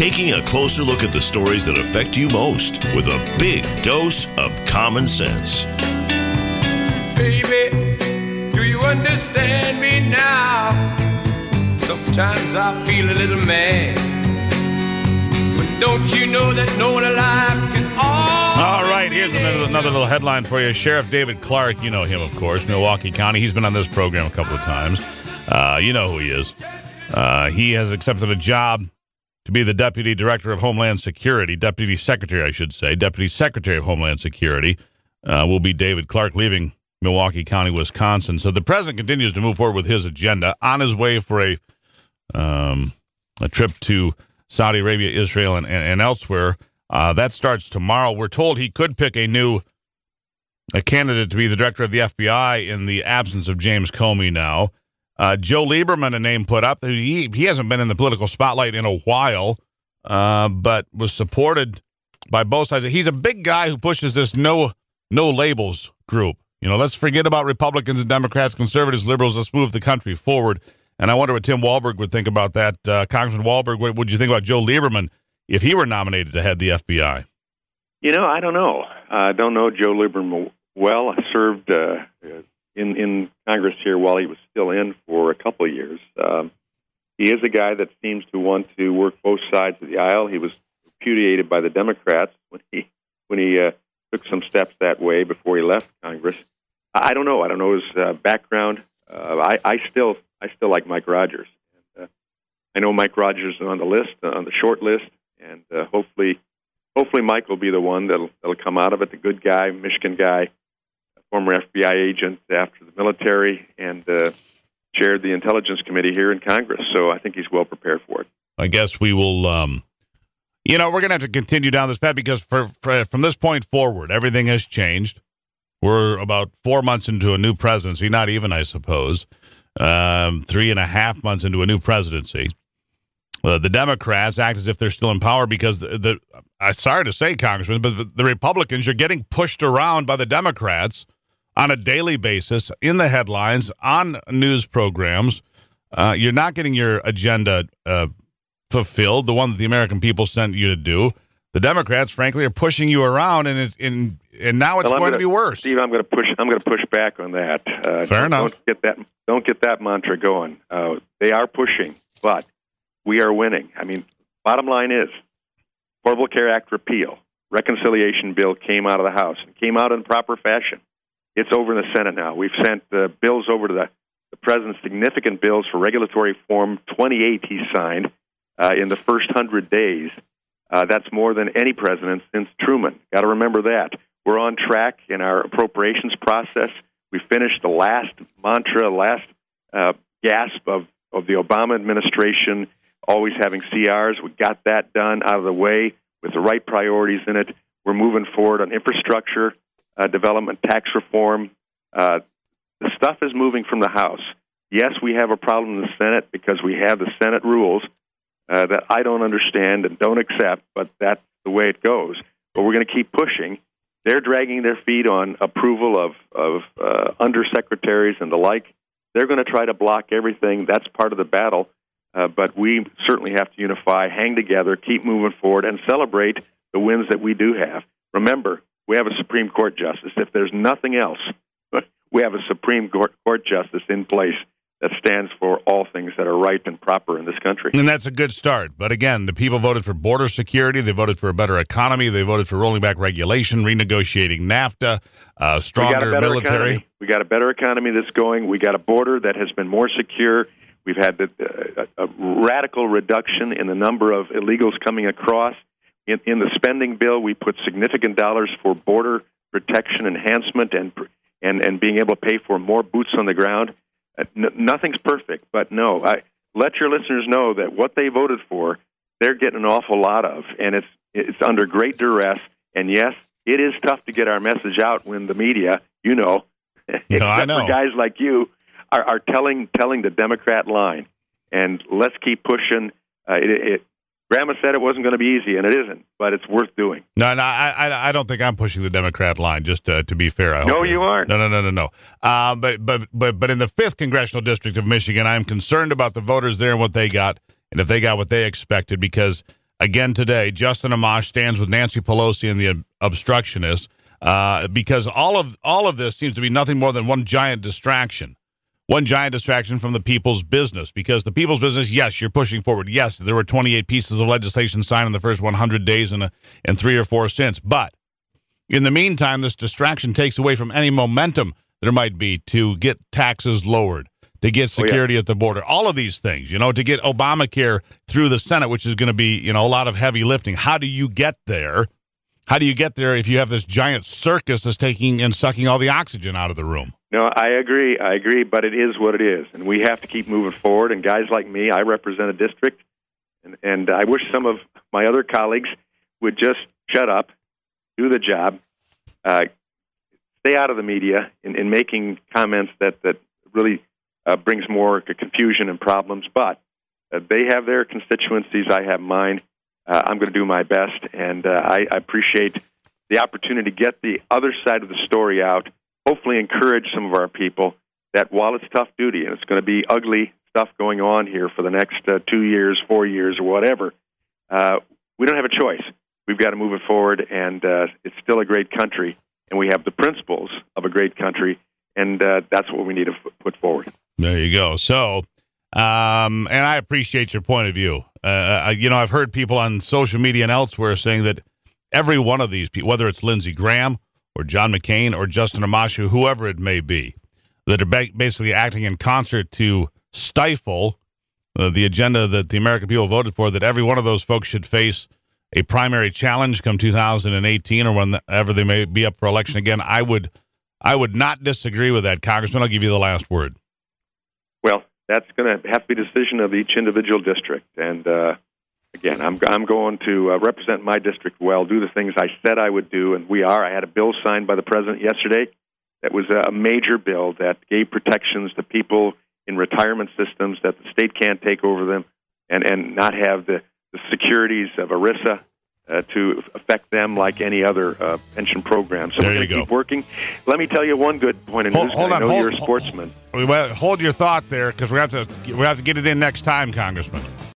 taking a closer look at the stories that affect you most with a big dose of common sense. Baby, do you understand me now? Sometimes I feel a little mad, but don't you know that no one alive can All right, here's another little headline for you. Sheriff David Clark, you know him, of course, Milwaukee County. He's been on this program a couple of times. You know who he is. He has accepted a job to be the Deputy Director of Homeland Security, Deputy Secretary, I should say. Deputy Secretary of Homeland Security will be David Clark, leaving Milwaukee County, Wisconsin. So the president continues to move forward with his agenda on his way for a trip to Saudi Arabia, Israel, and elsewhere. That starts tomorrow. We're told he could pick a candidate to be the director of the FBI in the absence of James Comey now. Joe Lieberman, a name put up. He hasn't been in the political spotlight in a while, but was supported by both sides. He's a big guy who pushes this no labels group. You know, let's forget about Republicans and Democrats, conservatives, liberals. Let's move the country forward. And I wonder what Tim Walberg would think about that. Congressman Walberg, what would you think about Joe Lieberman if he were nominated to head the FBI? You know, I don't know. I don't know Joe Lieberman well. I served in Congress here while he was still in for a couple of years. He is a guy that seems to want to work both sides of the aisle. He was repudiated by the Democrats when he took some steps that way before he left Congress. I don't know. I don't know his background. I still like Mike Rogers. And, I know Mike Rogers is on the list, on the short list, and hopefully Mike will be the one that'll come out of it. The good guy, Michigan guy, former FBI agent after the military, and chaired the Intelligence Committee here in Congress. So I think he's well prepared for it. I guess we will. We're going to have to continue down this path because from this point forward, everything has changed. We're about 4 months into a new presidency, not even, I suppose. 3.5 months into a new presidency. The Democrats act as if they're still in power because I'm sorry to say, Congressman, but the Republicans are getting pushed around by the Democrats on a daily basis in the headlines, on news programs. You're not getting your agenda fulfilled, the one that the American people sent you to do. The Democrats, frankly, are pushing you around, and now it's going to be worse. Steve, I'm going to push back on that. Fair enough. Don't get that mantra going. They are pushing, but we are winning. I mean, bottom line is, Affordable Care Act repeal, reconciliation bill came out of the House and came out in proper fashion. It's over in the Senate now. We've sent bills over to the president, significant bills for regulatory reform. 28 he signed in the first 100 days. That's more than any president since Truman. Got to remember that. We're on track in our appropriations process. We finished the last gasp of the Obama administration, always having CRs. We got that done out of the way with the right priorities in it. We're moving forward on infrastructure development, tax reform. The stuff is moving from the House. Yes, we have a problem in the Senate because we have the Senate rules that I don't understand and don't accept, but that's the way it goes. But we're going to keep pushing. They're dragging their feet on approval of undersecretaries and the like. They're going to try to block everything. That's part of the battle. But we certainly have to unify, hang together, keep moving forward, and celebrate the wins that we do have. Remember, we have a Supreme Court justice. If there's nothing else, we have a Supreme Court justice in place that stands for all things that are right and proper in this country. And that's a good start. But again, the people voted for border security. They voted for a better economy. They voted for rolling back regulation, renegotiating NAFTA, stronger military. Economy. We got a better economy that's going. We got a border that has been more secure. We've had a radical reduction in the number of illegals coming across. In the spending bill, we put significant dollars for border protection enhancement and being able to pay for more boots on the ground. Nothing's perfect, but no. Let your listeners know that what they voted for, they're getting an awful lot of, and it's under great duress. And yes, it is tough to get our message out when the media, except for guys like you, are telling the Democrat line. And let's keep pushing. Grandma said it wasn't going to be easy, and it isn't, but it's worth doing. No, I don't think I'm pushing the Democrat line, just to be fair. No, you aren't. No. But in the 5th Congressional District of Michigan, I'm concerned about the voters there and what they got, and if they got what they expected, because again today, Justin Amash stands with Nancy Pelosi and the obstructionists because all of this seems to be nothing more than one giant distraction. One giant distraction from the people's business, because the people's business, yes, you're pushing forward. Yes, there were 28 pieces of legislation signed in the first 100 days and 3 or 4 since. But in the meantime, this distraction takes away from any momentum there might be to get taxes lowered, to get security at the border, all of these things, to get Obamacare through the Senate, which is going to be, a lot of heavy lifting. How do you get there? How do you get there if you have this giant circus that's taking and sucking all the oxygen out of the room? No, I agree, but it is what it is, and we have to keep moving forward. And guys like me, I represent a district, and I wish some of my other colleagues would just shut up, do the job, stay out of the media in making comments that really brings more confusion and problems. But they have their constituencies, I have mine. I'm going to do my best, and I appreciate the opportunity to get the other side of the story out, hopefully encourage some of our people that while it's tough duty and it's going to be ugly stuff going on here for the next 2 years, 4 years, or whatever, we don't have a choice. We've got to move it forward, and it's still a great country, and we have the principles of a great country, and that's what we need to put forward. There you go. So, and I appreciate your point of view. I've heard people on social media and elsewhere saying that every one of these people, whether it's Lindsey Graham or John McCain or Justin Amash, whoever it may be, that are basically acting in concert to stifle the agenda that the American people voted for, that every one of those folks should face a primary challenge come 2018 or whenever they may be up for election again. I would not disagree with that, Congressman. I'll give you the last word. Well, that's going to have to be a decision of each individual district. And again, I'm going to represent my district well, do the things I said I would do, and we are. I had a bill signed by the president yesterday that was a major bill that gave protections to people in retirement systems that the state can't take over them and not have the securities of ERISA to affect them like any other pension program. So we're going to keep working. Let me tell you one good point of news. I know you're a sportsman. Hold your thought there, because we have to get it in next time, Congressman.